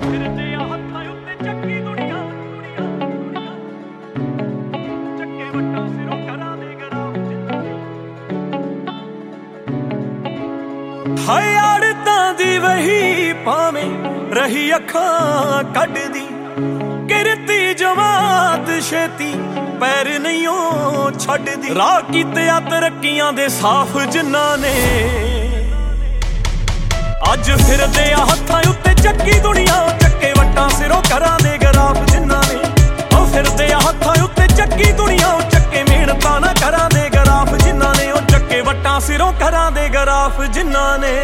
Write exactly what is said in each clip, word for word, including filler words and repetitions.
ਫਿਰਦੇ ਆ ਹੱਥਾਂ ਉੱਤੇ ਚੱਕੀ ਦੁਨੀਆ ਦੁਨੀਆ ਚੱਕੇ ਵੱਟਾਂ ਸਿਰੋਂ ਕਰਾਂ ਦੇ ਗਰਾਫ ਜਿੰਨਾ ਹਾਏ ਆੜਤਾਂ ਦੀ ਵਹੀ ਭਾਵੇਂ ਰਹੀ ਅੱਖਾਂ ਕੱਢਦੀ ਕਿਰਤੀ ਜਮਾਤ ਛੇਤੀ ਪੈਰ ਨਹੀਂ ਉਹ ਛੱਡਦੀ ਰਾਹ ਕੀਤੇ ਆ ਤਰੱਕੀਆਂ ਦੇ ਸਾਫ਼ ਜਿਨ੍ਹਾਂ ਨੇ ਅੱਜ ਫਿਰਦੇ ਆ ਹੱਥਾਂ ਉੱਤੇ ਚੱਕੀ ਦੁਨੀਆ ਚੱਕੇ ਵੱਟਾਂ ਸਿਰੋਂ ਕਰਾਂ ਦੇ ਗਰਾਫ ਜਿਨ੍ਹਾਂ ਨੇ ਉਹ ਫਿਰਦੇ ਆ ਹੱਥਾਂ ਉੱਤੇ ਚੱਕੀ ਦੁਨੀਆ ਚੱਕੇ ਮਿਹਨਤਾਂ ਨਾ ਕਰਾਂ ਦੇ ਗਰਾਫ ਜਿਨ੍ਹਾਂ ਨੇ ਉਹ ਚੱਕੇ ਵੱਟਾਂ ਸਿਰੋਂ ਕਰਾਂ ਦੇ ਗਰਾਫ ਜਿਨ੍ਹਾਂ ਨੇ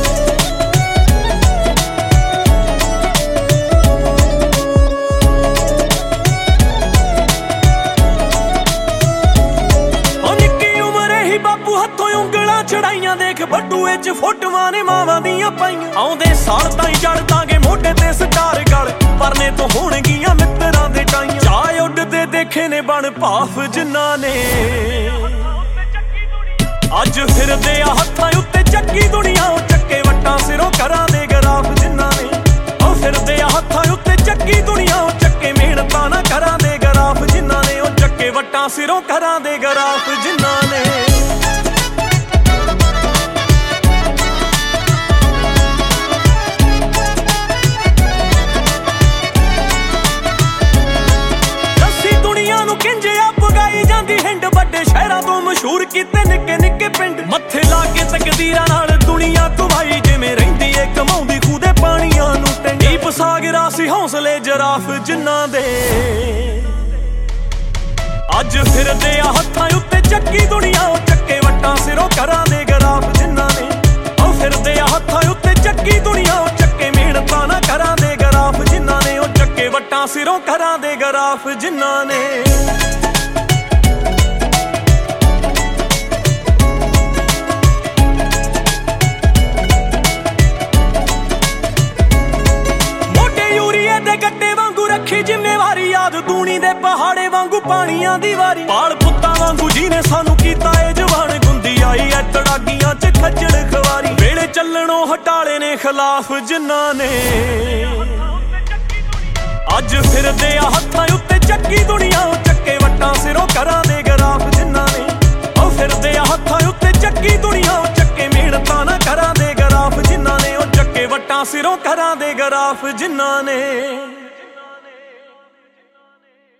ਬਾਪੂ ਹੱਥੋਂ ਉਂਗਲਾਂ ਚੜਾਈਆਂ ਦੇਖ ਬੱਟੂਏ ਚ ਫੋਟੋਆਂ ਨੇ ਮਾਵਾਂ ਦੀਆਂ ਪਾਈਆਂ ਆਉਂਦੇ ਸਾਲ ਤਾਈਂ ਜੜ ਦਾਂਗੇ ਮੋਢੇ ਤੇ ਸਟਾਰ ਗਲ ਪਰਨੇ ਤੋਂ ਹੋਣਗੀਆਂ ਮਿੱਤਰਾਂ ਦੇ ਟਾਈਆਂ ਚਾਹ ਉੱਡਦੇ ਦੇਖੇ ਨੇ ਬਣ ਭਾਫ ਜਿਨ੍ਹਾਂ ਨੇ ਅੱਜ ਫਿਰਦੇ ਆ ਹੱਥਾਂ ਉੱਤੇ ਚੱਕੀ ਦੁਨੀਆ ਚੱਕੇ ਵੱਟਾਂ ਸਿਰੋਂ ਕਰਾਂ ਦੇ ਗਰਾਫ ਜਿਨ੍ਹਾਂ ਨੇ ਉਹ ਫਿਰਦੇ ਆ ਹੱਥਾਂ ਉੱਤੇ ਚੱਕੀ ਦੁਨੀਆ ਚੱਕੇ ਮਿਹਨਤਾਂ ਨਾ ਕਰਾਂ ਦੇ ਗਰਾਫ ਜਿਨ੍ਹਾਂ ਨੇ ਉਹ ਚੱਕੇ ਵੱਟਾਂ ਸਿਰੋਂ ਕਰਾਂ ਦੇ ਗਰਾਫ ਜਿਨ੍ਹਾਂ ਨੇ ਸ਼ਹਿਰਾਂ ਤੋਂ ਮਸ਼ਹੂਰ ਕੀਤੇ ਨਿੱਕੇ ਨਿੱਕੇ ਪਿੰਡ ਮੱਥੇ ਲਾ ਕੇ ਤਕਦੀਰਾਂ ਨਾਲ ਦੁਨੀਆ ਘੁਮਾਈ ਜਿਵੇਂ ਰਹਿੰਦੀ ਏ ਕਮਾਉਂਦੀ ਖੂਹ ਦੇ ਪਾਣੀਆਂ ਨੂੰ ਟੰਡੀਪ ਸਾਗਰਾ ਸੀ ਹੌਸਲੇ ਜਰਾਫ ਜਿਨ੍ਹਾਂ ਦੇ ਅੱਜ ਫਿਰਦੇ ਆ ਹੱਥਾਂ ਉੱਤੇ ਚੱਕੀ ਦੁਨੀਆ ਚੱਕੇ ਵੱਟਾਂ ਸਿਰੋਂ ਕਰਾਂ ਦੇ ਗਰਾਫ ਜਿਨ੍ਹਾਂ ਨੇ ਉਹ ਫਿਰਦੇ ਆ ਹੱਥਾਂ ਉੱਤੇ ਚੱਕੀ ਦੁਨੀਆ ਚੱਕੇ ਮਿਹਨਤਾਂ ਨਾ ਕਰਾਂ ਦੇ ਗਰਾਫ ਜਿਨ੍ਹਾਂ ਨੇ ਉਹ ਚੱਕੇ ਵੱਟਾਂ ਸਿਰੋਂ ਕਰਾਂ ਦੇ ਗਰਾਫ ਜਿਨ੍ਹਾਂ ਨੇ ਰੱਖੀ ਜ਼ਿੰਮੇਵਾਰੀ ਯਾਦ ਦੂਣੀ ਦੇ ਪਹਾੜੇ ਵਾਂਗੂ ਪਾਣੀਆਂ ਦੀ ਵਾਰੀ ਪਾਲ ਪੁੱਤਾਂ ਵਾਂਗੂ ਜਿਹਨੇ ਸਾਨੂੰ ਕੀਤਾ ਏ ਜਵਾਨ ਗੁੰਦੀ ਆਈ ਐ ਤੜਾਗੀਆਂ ਚ ਖੱਜਲ ਖਵਾਰੀ ਵੇਲੇ ਚੱਲਣੋਂ ਹਟਾਲੇ ਨੇ ਖਿਲਾਫ ਜਿਨ੍ਹਾਂ ਨੇ ਅੱਜ ਫਿਰਦੇ ਆ ਹੱਥਾਂ ਉੱਤੇ ਚੱਕੀ ਦੁਨੀਆ ਚੱਕੇ ਵੱਟਾਂ ਸਿਰੋਂ ਕਰਾਂ ਦੇ ਗਰਾਫ ਜਿਨ੍ਹਾਂ ਨੇ ਉਹ ਫਿਰਦੇ ਆ ਹੱਥਾਂ ਉੱਤੇ ਚੱਕੀ ਦੁਨੀਆ ਚੱਕੇ ਮਿਹਨਤਾਂ ਨਾ ਕਰਾਂ ਦੇ ਗਰਾਫ ਜਿਨ੍ਹਾਂ ਨੇ ਉਹ ਚੱਕੇ ਵੱਟਾਂ ਸਿਰੋਂ ਕਰਾਂ ਦੇ ਗਰਾਫ ਜਿਨ੍ਹਾਂ ਨੇ